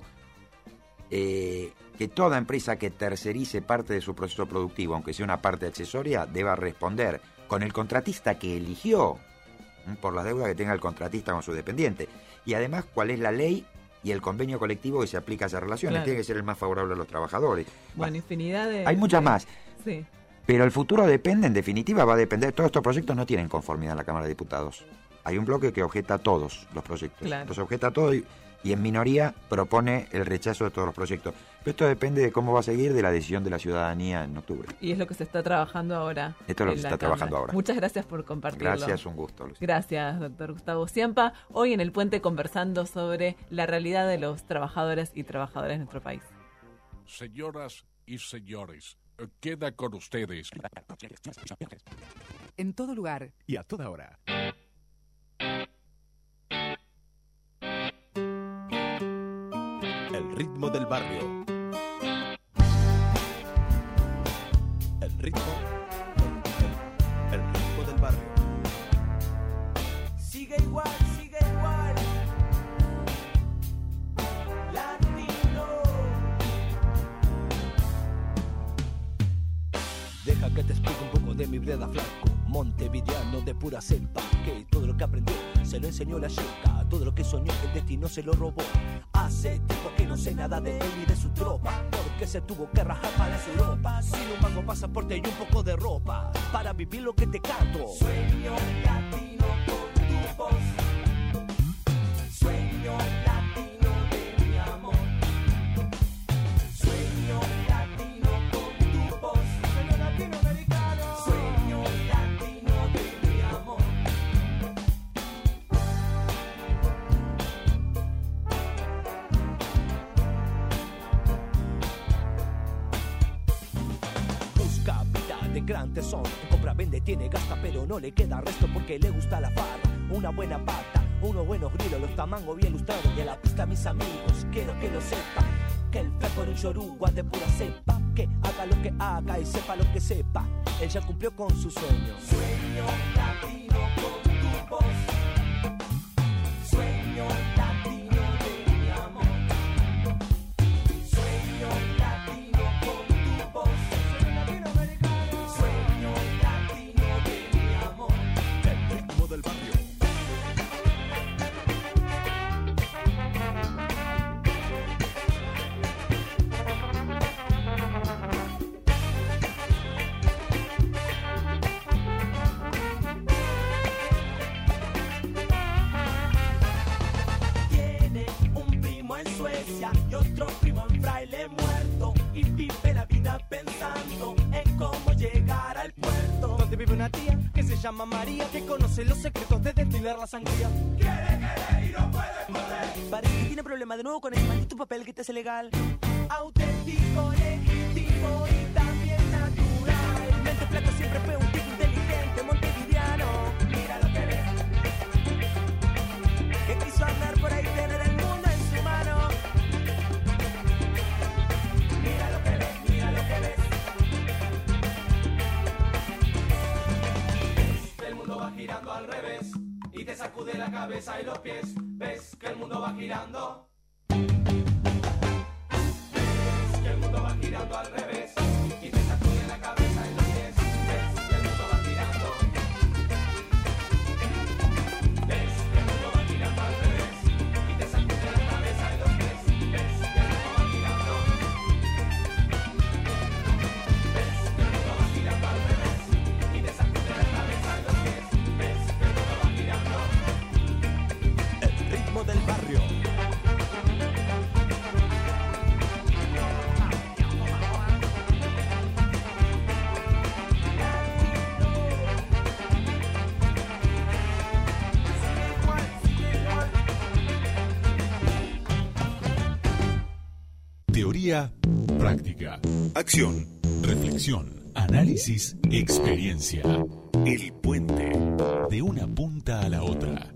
eh, que toda empresa que tercerice parte de su proceso productivo, aunque sea una parte accesoria, deba responder con el contratista que eligió por las deudas que tenga el contratista con su dependiente. Y además, cuál es la ley y el convenio colectivo que se aplica a esas relaciones. Claro. Tiene que ser el más favorable a los trabajadores. Bueno, bueno infinidad de... Hay muchas de... más. Sí. Pero el futuro depende, en definitiva, va a depender. Todos estos proyectos no tienen conformidad en la Cámara de Diputados. Hay un bloque que objeta todos los proyectos. Claro. Los objeta todo y, y en minoría propone el rechazo de todos los proyectos. Pero esto depende de cómo va a seguir de la decisión de la ciudadanía en octubre. Y es lo que se está trabajando ahora. Esto es lo que se está Cámara. trabajando ahora. Muchas gracias por compartirlo. Gracias, un gusto. Lucía. Gracias, doctor Gustavo Ciampa. Hoy en El Puente conversando sobre la realidad de los trabajadores y trabajadoras de nuestro país. Señoras y señores, queda con ustedes. En todo lugar y a toda hora. El ritmo del barrio. El ritmo, el, el, el ritmo del barrio. Sigue igual, sigue igual. Latino. Deja que te explique un poco de mi breda flaco. Montevideano de pura selva, que todo lo que aprendió se lo enseñó la chica. Todo lo que soñó el destino se lo robó. Hace tiempo que no sé nada de él y de su tropa, porque se tuvo que rajar para su Europa. Sin un mango, pasaporte y un poco de ropa para vivir lo que te canto. Sueño latino con tu voz. Sueño latino de mi amor. Sueño latino con tu voz. Sueño latinoamericano. Sueño latino de mi amor. Busca vida de gran tesón. Compra, vende, tiene, gasta, pero no le queda resto porque le gusta la farra. Una buena pata, unos buenos cocodrilo, los tamangos bien lustrados y a la pista mis amigos. Quiero que lo sepan, que el flaco era un yoruba de pura cepa, que haga lo que haga y sepa lo que sepa. Él ya cumplió con su sueño. Sueño latino con tu voz. Sueño latino de mi amor. Sueño latino con tu voz. Sueño latinoamericano. Sueño latino de mi amor. El ritmo del barrio. Y otro primo en fraile muerto y vive la vida pensando en cómo llegar al puerto. Donde vive una tía que se llama María, que conoce los secretos de destilar la sangría. Quiere querer y no puede poder. Parece que tiene problema de nuevo con ese maldito papel que te hace legal. Auténtico, legítimo y también natural. Mente flaco siempre fue un tipo inteligente montevideano. Mira lo que ves, que quiso andar por ahí, tener el mundo en su mano. Mira lo que ves, mira lo que ves. Ves que el mundo va girando al revés y te sacude la cabeza y los pies. Ves que el mundo va girando. Ves que el mundo va girando al revés y te sacude la cabeza y los pies. Ves que el mundo va girando. Ves que el mundo va girando al revés y te sacude la cabeza y los pies. Ves que el mundo va girando. Ves que el mundo va girando al revés y te sacude la cabeza y los pies. Ves que el mundo va girando. El ritmo del barrio. Teoría, práctica, acción, reflexión, análisis, experiencia. El puente, de una punta a la otra.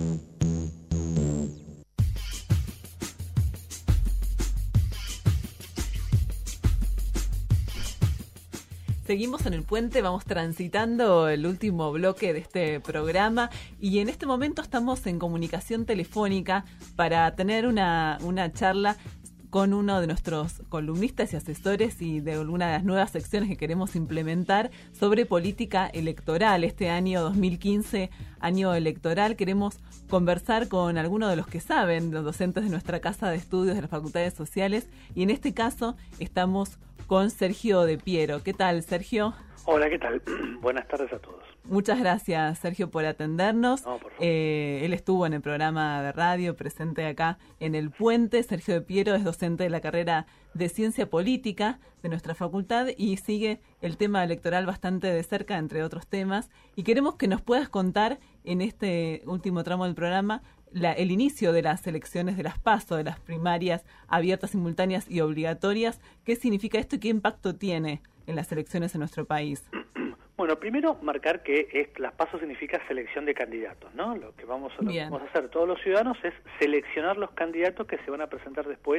Seguimos en el puente, vamos transitando el último bloque de este programa y en este momento estamos en comunicación telefónica para tener una, una charla con uno de nuestros columnistas y asesores y de alguna de las nuevas secciones que queremos implementar sobre política electoral. Este año dos mil quince, año electoral, queremos conversar con algunos de los que saben, los docentes de nuestra casa de estudios de las facultades sociales, y en este caso estamos con Sergio De Piero. ¿Qué tal, Sergio? Hola, ¿qué tal? Buenas tardes a todos. Muchas gracias, Sergio, por atendernos. No, por favor. Eh, él estuvo en el programa de radio, presente acá en El Puente. Sergio De Piero es docente de la carrera de Ciencia Política de nuestra facultad y sigue el tema electoral bastante de cerca, entre otros temas. Y queremos que nos puedas contar en este último tramo del programa la, el inicio de las elecciones de las PASO, de las primarias abiertas, simultáneas y obligatorias. ¿Qué significa esto y qué impacto tiene en las elecciones en nuestro país? Bueno, primero marcar que es, las PASO significa selección de candidatos, ¿no? Lo que vamos a, lo que vamos a hacer todos los ciudadanos es seleccionar los candidatos que se van a presentar después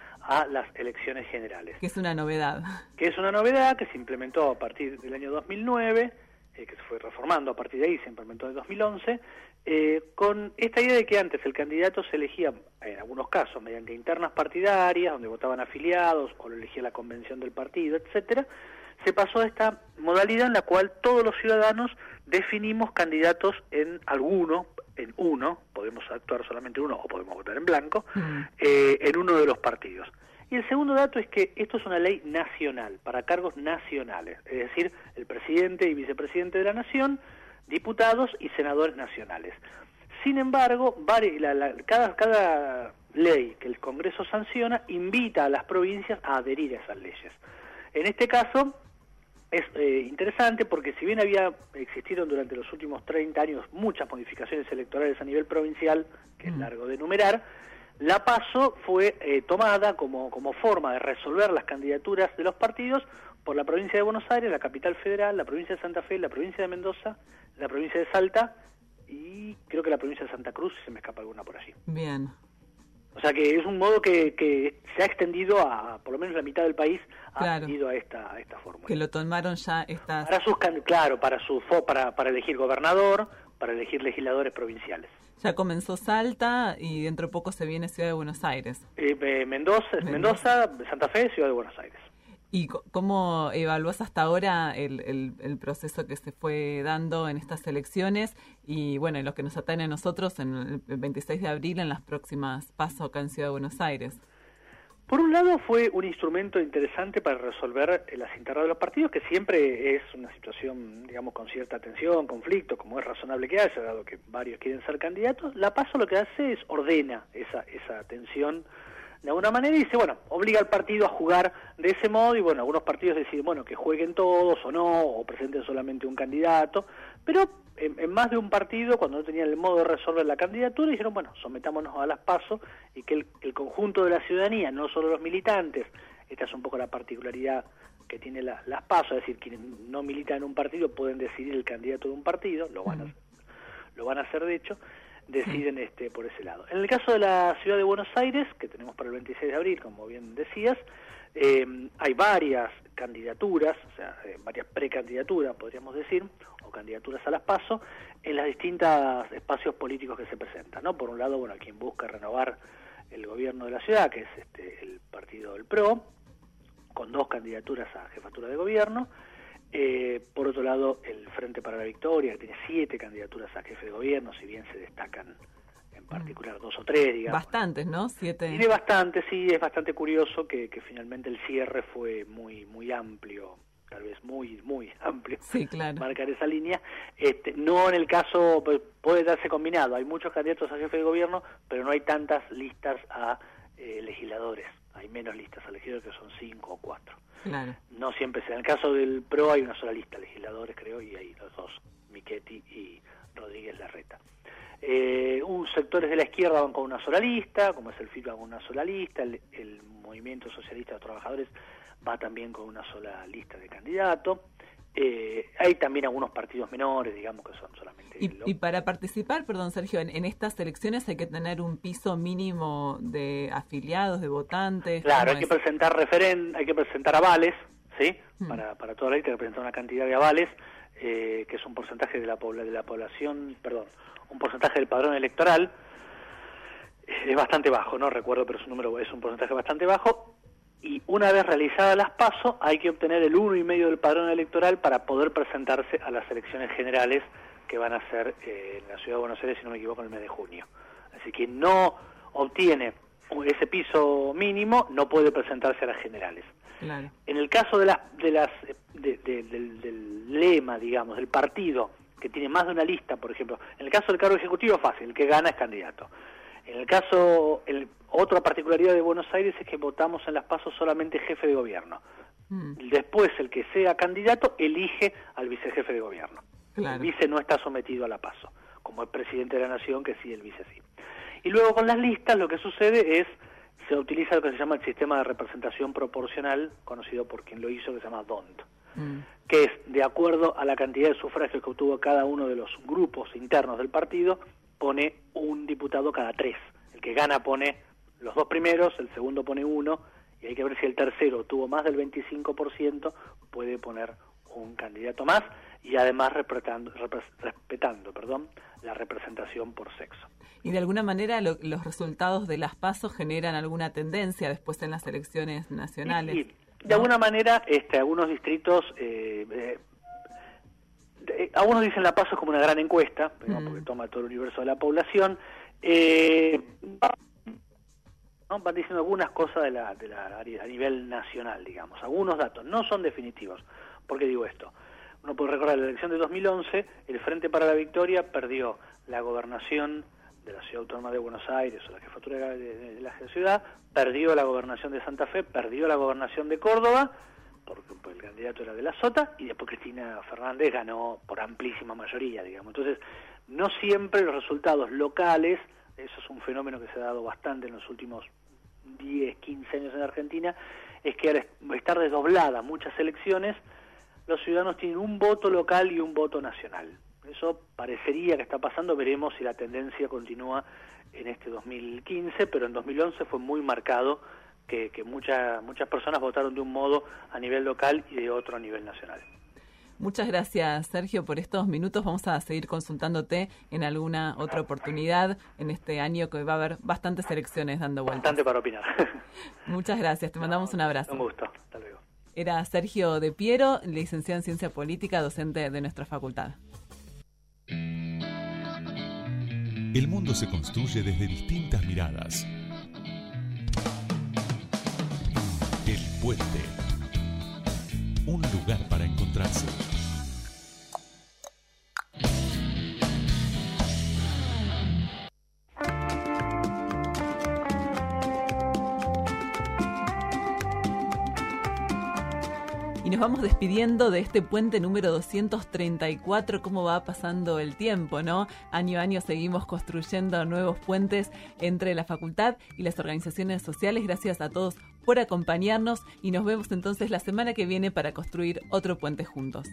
a las elecciones generales. Que es una novedad. Que es una novedad que se implementó a partir del año dos mil nueve, eh, que se fue reformando a partir de ahí, se implementó en dos mil once, eh, con esta idea de que antes el candidato se elegía, en algunos casos, mediante internas partidarias, donde votaban afiliados, o lo elegía la convención del partido, etcétera. Se pasó a esta modalidad en la cual todos los ciudadanos definimos candidatos en alguno, en uno, podemos actuar solamente en uno o podemos votar en blanco, mm. eh, en uno de los partidos. Y el segundo dato es que esto es una ley nacional, para cargos nacionales, es decir, el presidente y vicepresidente de la nación, diputados y senadores nacionales. Sin embargo, vari, la, la, cada, cada ley que el Congreso sanciona invita a las provincias a adherir a esas leyes. En este caso es eh, interesante porque si bien había existido durante los últimos treinta años muchas modificaciones electorales a nivel provincial, que es largo de enumerar, la PASO fue eh, tomada como, como forma de resolver las candidaturas de los partidos por la provincia de Buenos Aires, la capital federal, la provincia de Santa Fe, la provincia de Mendoza, la provincia de Salta y creo que la provincia de Santa Cruz, si se me escapa alguna por allí. Bien. O sea que es un modo que, que se ha extendido a, por lo menos la mitad del país, ha Claro. extendido a esta, a esta fórmula. Que lo tomaron ya estas... Para sus, can- claro, para, su, fo- para, para elegir gobernador, para elegir legisladores provinciales. Ya comenzó Salta y dentro de poco se viene Ciudad de Buenos Aires. Eh, eh, Mendoza, Mendoza, Santa Fe, Ciudad de Buenos Aires. ¿Y co- cómo evaluás hasta ahora el, el, el proceso que se fue dando en estas elecciones y, bueno, en lo que nos atañe a nosotros en el veintiséis de abril en las próximas PASO acá en Ciudad de Buenos Aires? Por un lado fue un instrumento interesante para resolver eh, las internas de los partidos, que siempre es una situación, digamos, con cierta tensión, conflicto, como es razonable que haya, dado que varios quieren ser candidatos. La PASO lo que hace es ordena esa, esa tensión de alguna manera y dice, bueno, obliga al partido a jugar de ese modo y, bueno, algunos partidos deciden, bueno, que jueguen todos o no, o presenten solamente un candidato, pero en, en más de un partido, cuando no tenían el modo de resolver la candidatura, dijeron, bueno, sometámonos a las PASO y que el, el conjunto de la ciudadanía, no solo los militantes, esta es un poco la particularidad que tiene la, las PASO, es decir, quienes no militan en un partido pueden decidir el candidato de un partido, lo van a, lo van a hacer de hecho, deciden este por ese lado. En el caso de la Ciudad de Buenos Aires, que tenemos para el veintiséis de abril, como bien decías, eh, hay varias candidaturas, o sea, eh, varias precandidaturas, podríamos decir, o candidaturas a las PASO, en los distintos espacios políticos que se presentan, ¿no? Por un lado, bueno, quien busca renovar el gobierno de la ciudad, que es este el partido del P R O, con dos candidaturas a jefatura de gobierno. Eh, por otro lado, el Frente para la Victoria, que tiene siete candidaturas a jefe de gobierno, si bien se destacan en particular dos o tres, digamos. Bastantes, ¿no? Siete. Tiene bastante, sí, es bastante curioso que, que finalmente el cierre fue muy muy amplio, tal vez muy muy amplio, sí, claro. Marcar esa línea. Este, no en el caso, pues, puede darse combinado, hay muchos candidatos a jefe de gobierno, pero no hay tantas listas a eh, legisladores, hay menos listas a legisladores, que son cinco o cuatro. Claro. No siempre sea. En el caso del P R O hay una sola lista de legisladores, creo, y hay los dos, Michetti y Rodríguez Larreta. Eh, un sectores de la izquierda van con una sola lista, como es el F I P, va con una sola lista, el, el Movimiento Socialista de Trabajadores va también con una sola lista de candidatos. Eh, hay también algunos partidos menores, digamos, que son solamente... Y, y para participar, perdón Sergio, en, en estas elecciones hay que tener un piso mínimo de afiliados, de votantes. Claro, hay es? que presentar referen hay que presentar avales, ¿sí? Hmm. Para, para toda la lista hay que presentar una cantidad de avales, eh, que es un porcentaje de la, pobla de la población, perdón, un porcentaje del padrón electoral. Es bastante bajo, no recuerdo, pero es un número, es un porcentaje bastante bajo. Y una vez realizadas las PASO, hay que obtener el uno y medio del padrón electoral para poder presentarse a las elecciones generales que van a ser eh, en la Ciudad de Buenos Aires, si no me equivoco, en el mes de junio. Así que no obtiene ese piso mínimo, no puede presentarse a las generales. Claro. En el caso de las, de las de, de, del, del lema, digamos, del partido, que tiene más de una lista, por ejemplo, en el caso del cargo ejecutivo, fácil, el que gana es candidato. En el caso, el, otra particularidad de Buenos Aires es que votamos en las PASO solamente jefe de gobierno. Mm. Después, el que sea candidato elige al vicejefe de gobierno. Claro. El vice no está sometido a la PASO, como el presidente de la nación, que sí, el vice sí. Y luego con las listas lo que sucede es, se utiliza lo que se llama el sistema de representación proporcional, conocido por quien lo hizo, que se llama D O N T, Mm. que es de acuerdo a la cantidad de sufragios que obtuvo cada uno de los grupos internos del partido, pone un diputado cada tres. El que gana pone los dos primeros, el segundo pone uno, y hay que ver si el tercero tuvo más del veinticinco por ciento, puede poner un candidato más, y además respetando, respetando perdón, la representación por sexo. Y de alguna manera lo, los resultados de las PASO generan alguna tendencia después en las elecciones nacionales. Y, y de alguna manera, este, algunos distritos... Eh, eh, Eh, algunos dicen la PASO como una gran encuesta, mm. porque toma todo el universo de la población, eh, ¿no? Van diciendo algunas cosas de la, de la, a nivel nacional, digamos, algunos datos, no son definitivos. ¿Por qué digo esto? Uno puede recordar la elección de dos mil once, el Frente para la Victoria perdió la gobernación de la Ciudad Autónoma de Buenos Aires, o la jefatura de, de, de la ciudad, perdió la gobernación de Santa Fe, perdió la gobernación de Córdoba, porque pues, el candidato era de la Sota, y después Cristina Fernández ganó por amplísima mayoría, digamos. Entonces, no siempre los resultados locales, eso es un fenómeno que se ha dado bastante en los últimos diez, quince años en Argentina, es que al estar desdobladas muchas elecciones, los ciudadanos tienen un voto local y un voto nacional. Eso parecería que está pasando, veremos si la tendencia continúa en este dos mil quince, pero en dos mil once fue muy marcado que, que mucha, muchas personas votaron de un modo a nivel local y de otro a nivel nacional. Muchas gracias, Sergio, por estos minutos. Vamos a seguir consultándote en alguna otra oportunidad en este año que va a haber bastantes elecciones dando vueltas. Bastante para opinar. Muchas gracias, te mandamos un abrazo. Un gusto, hasta luego. Era Sergio De Piero, licenciado en Ciencia Política, docente de nuestra facultad. El mundo se construye desde distintas miradas. El Puente. Un lugar para encontrarse. Y nos vamos despidiendo de este puente número doscientos treinta y cuatro, cómo va pasando el tiempo, ¿no? Año a año seguimos construyendo nuevos puentes entre la facultad y las organizaciones sociales. Gracias a todos por acompañarnos y nos vemos entonces la semana que viene para construir otro puente juntos.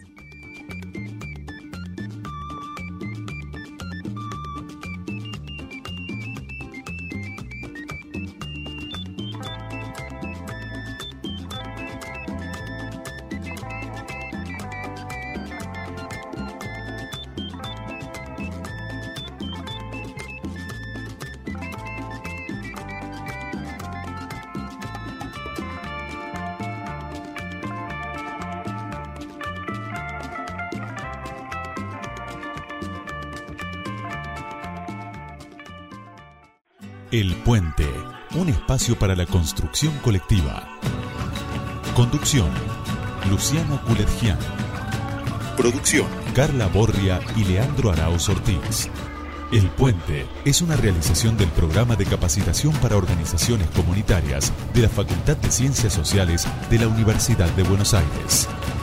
El Puente, un espacio para la construcción colectiva. Conducción, Luciano Culetgian. Producción, Carla Borria y Leandro Arauz Ortiz. El Puente es una realización del Programa de Capacitación para Organizaciones Comunitarias de la Facultad de Ciencias Sociales de la Universidad de Buenos Aires.